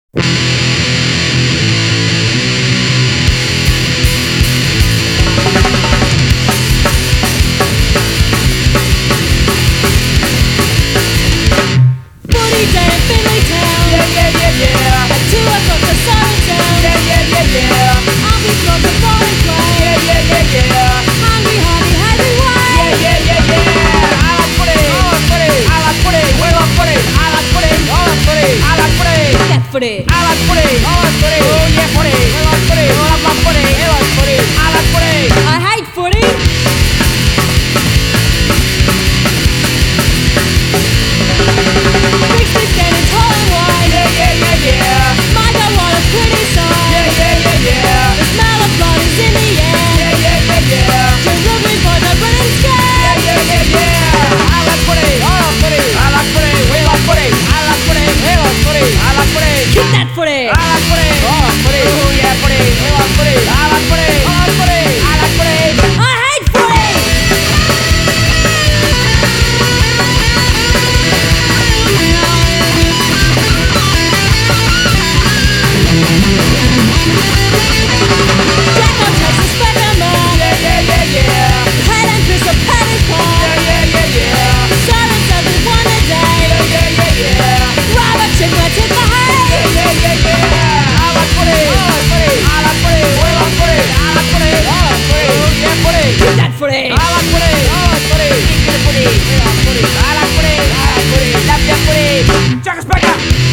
Footy. I like footy. I like footy. Oh yeah, footy. I like footy. Oh, I love footy. I like footy. I like footy. I hate footy. Makes me standing tall and wide. Yeah, yeah, yeah, yeah. My God, what a pretty sight. Yeah, yeah, yeah, yeah. The smell of blood is in the air. Yeah, yeah, yeah, yeah. Jerusalem boys are running scared. Yeah, yeah, yeah, yeah. I like footy. I like footy. I like footy. We like footy. I like footy. We like footy. I like footy. Kick that footy. I like footy. I like footy. Oh yeah, footy. We like footy. I like footy. I like footy. I like footy. I hate footy. Jack on Texas Spider-Man. Yeah, yeah, yeah, yeah. Head and fist of Petty Paul. Yeah, yeah, yeah, yeah. Silence everyone today. Yeah, yeah, yeah, yeah. Rob a chick, let's hit the hay. Yeah, yeah, yeah, yeah. I like footy. I like footy. I like footy. We like footy. I like footy. I like footy. Oh yeah, footy. Keep that footy. I like footy. I like footy. Keep the footy. We like footy. I like footy. I like footy. Love that footy. Jack Specker.